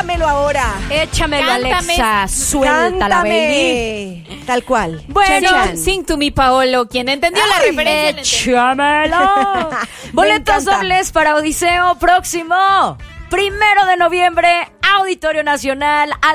Cántamelo ahora. Échamelo, Cántame. Alexa. Suéltala, baby. Cántame. Tal cual. Bueno, Chan, chan. Sing to me, Paolo. Quien entendió la referencia. Échamelo. Boletos encanta. dobles para Odiseo próximo 1 de noviembre, Auditorio Nacional, al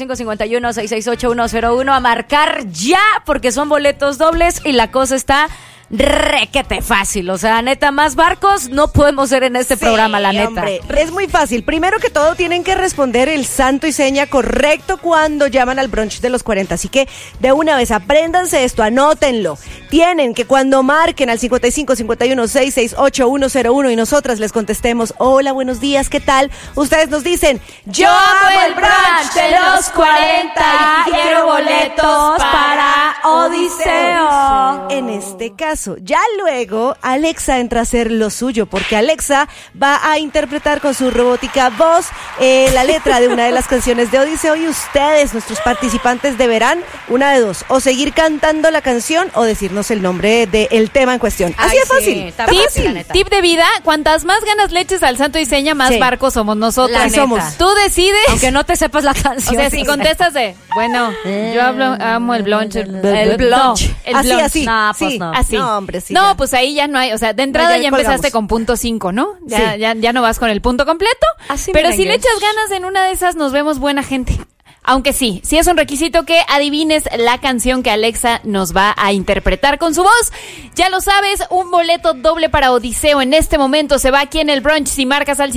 5551-668-101. A marcar ya, porque son boletos dobles y la cosa está requete fácil. O sea, neta, más barcos no podemos ser en este programa, la neta. Hombre, es muy fácil. Primero que todo, tienen que responder el santo y seña correcto cuando llaman al brunch de los 40. Así que, de una vez, apréndanse esto, anótenlo. Tienen que cuando marquen al 5551-668-101 y nosotras les contestemos, hola, buenos días, ¿qué tal? Ustedes nos dicen, yo amo el brunch de los 40 y quiero boletos para Odiseo. En este caso, ya luego Alexa entra a hacer lo suyo, porque Alexa va a interpretar con su robótica voz la letra de una de las canciones de Odiseo y ustedes, nuestros participantes, deberán una de dos, o seguir cantando la canción o decirnos el nombre del tema en cuestión. Así Ay, es fácil. sí, está Está fácil, fácil. la neta. Tip de vida, cuantas más ganas le eches al santo y seña, más Sí. barcos somos nosotros. La neta. somos. Tú decides. Aunque no te sepas la O canción. sea, si contestas de, bueno, yo amo el blonch. El blonch. El Así, blonch. así. No, pues sí. no. Así. No, hombre, sí. No, ya. pues ahí ya no hay, o sea, de entrada ya ya empezaste colgamos. con punto 5, ¿no? Ya, Sí. ya no vas con el punto completo. Así, pero si le merengues. echas ganas en una de esas, nos vemos buena gente. Aunque sí es un requisito que adivines la canción que Alexa nos va a interpretar con su voz. Ya lo sabes, un boleto doble para Odiseo en este momento se va aquí en el brunch si marcas al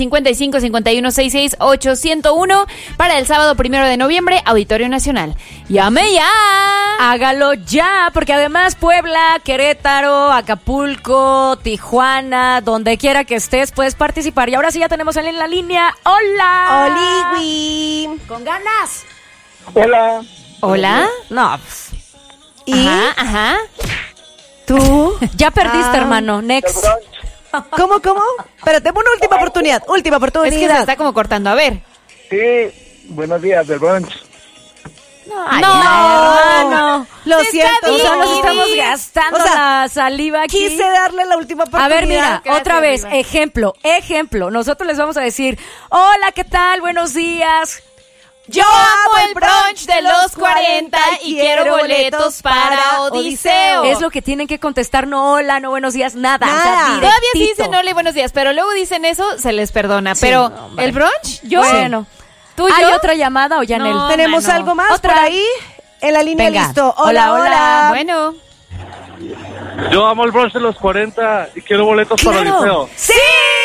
5551-668-101 para el sábado 1 de noviembre, Auditorio Nacional. ¡Llame ya! Hágalo ya, porque además Puebla, Querétaro, Acapulco, Tijuana, donde quiera que estés, puedes participar. Y ahora sí ya tenemos a él en la línea. ¡Hola! Oliwi. ¡Con ganas! Hola. ¿Hola? No, pues, ¿Y Ajá. tú? ya perdiste, Ah. hermano. Next. ¿Cómo? Espérate, una última oportunidad. Última Es que se oportunidad. está como cortando. A ver. Sí, buenos días del brunch. Ay, No, hermano. Lo Está siento. bien. O sea, nos no. estamos gastando O sea, la saliva aquí. Quise darle la última A oportunidad. ver, mira, Gracias, otra vez, Diva. ejemplo. Nosotros les vamos a decir, hola, ¿qué tal? Buenos días. Yo amo el brunch de los 40 y quiero boletos para Odiseo. Es lo que tienen que contestar, no hola, no buenos días, nada. Nada. O sea, Todavía sí directito. dicen hola y buenos días, pero luego dicen eso, se les perdona. Pero, no, hombre. ¿el brunch? Yo. Bueno. ¿Tú y ¿Hay yo? otra llamada o ya en No. el? ¿Tenemos mano. algo más Otra. por ahí? En la línea, Venga. listo. Hola, hola. Bueno. Yo amo el brunch de los 40 y quiero boletos para Odiseo. ¡Sí!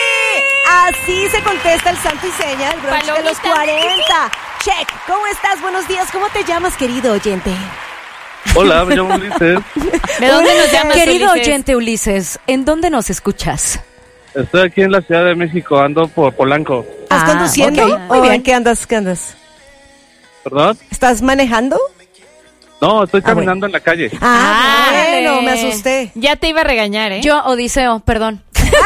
Así se contesta el santo y seña, el brunch de los Palomita. 40. Check. ¿Cómo estás? Buenos días. ¿Cómo te llamas, querido oyente? Hola, me llamo Ulises. ¿De dónde nos llamas, Querido Ulises? oyente Ulises, ¿en dónde nos escuchas? Estoy aquí en la Ciudad de México, ando por Polanco. ¿Estás conduciendo? ok, muy ¿O bien. en qué andas? ¿Qué andas? ¿Perdón? ¿Estás manejando? No, estoy caminando en la calle. Ah, Ándale. bueno, me asusté. Ya te iba a regañar, ¿eh? Yo, Odiseo, perdón.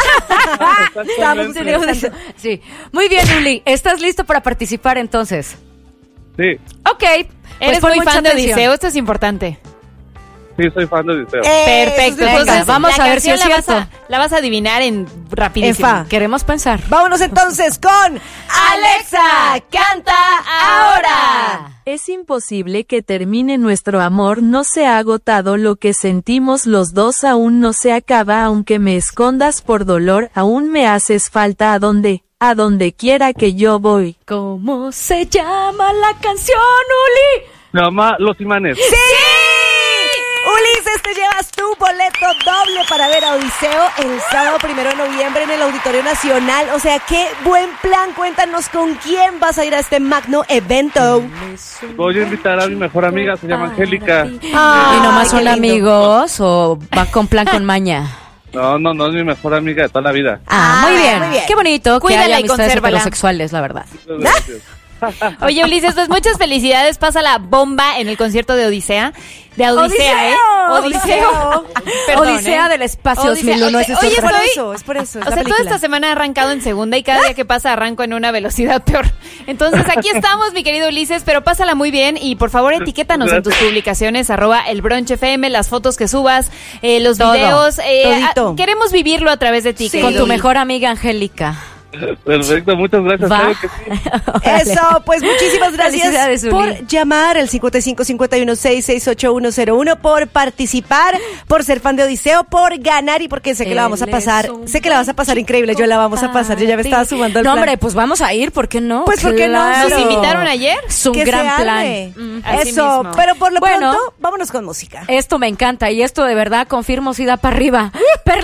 Exactamente. Sí. Muy bien, Uli. ¿Estás listo para participar entonces? Sí, Ok. Eres pon muy mucha fan de atención. Esto es importante. sí, soy fan de Odiseo. Perfecto. venga, Entonces, vamos la a ver si canción es cierto. la vas a adivinar en rapidísimo. En fa. Queremos pensar. Vámonos entonces con Alexa, canta ahora. Es imposible que termine nuestro amor, no se ha agotado lo que sentimos los dos, aún no se acaba, aunque me escondas por dolor, aún me haces falta a donde quiera que yo voy. ¿Cómo se llama la canción, Uli? Se llama Los Imanes. ¡Sí! Ulises, te llevas tu boleto doble para ver a Odiseo el sábado 1 de noviembre en el Auditorio Nacional. O sea, qué buen plan. Cuéntanos con quién vas a ir a este magno evento. Voy a invitar a mi mejor amiga, se llama Angélica. Ay, ¿Y nomás qué son lindo. amigos o va con plan con maña? No, es mi mejor amiga de toda la vida. Muy bien. muy bien. Qué bonito que Cuídala haya y amistades consérvala. heterosexuales, la verdad. Muchas gracias. Oye, Ulises, pues muchas felicidades. Pasa la bomba en el concierto de Odisea. De Odisea, ¿eh? Odiseo. Perdón, Odisea ¿eh? del espacio Odisea. 2001, ese es Oye, otro. Es por eso. O sea, toda esta semana he arrancado en segunda y cada día que pasa arranco en una velocidad peor. Entonces, aquí estamos, mi querido Ulises, pero pásala muy bien y por favor etiquétanos en tus publicaciones, @elbrunchfm, las fotos que subas, los Todo, videos. todito. Queremos vivirlo a través de ti, Con querido tu Uli. mejor amiga Angélica. Perfecto, muchas gracias. Va. Claro que sí. Eso, pues muchísimas gracias Felicidades, Uli. por llamar al 5551668801, por participar, por ser fan de Odiseo, por ganar y porque sé que la vamos a pasar, sé que la vas a pasar increíble, yo la vamos a pasar, yo ya me estaba sumando al No, plan. hombre, pues vamos a ir, ¿por qué no? Pues, ¿por qué no? Claro. ¿Nos invitaron ayer? Es un Que gran se plan. arme. Así Eso, mismo. pero por lo Bueno. pronto, vámonos con música. Esto me encanta y esto de verdad confirmo si da para arriba.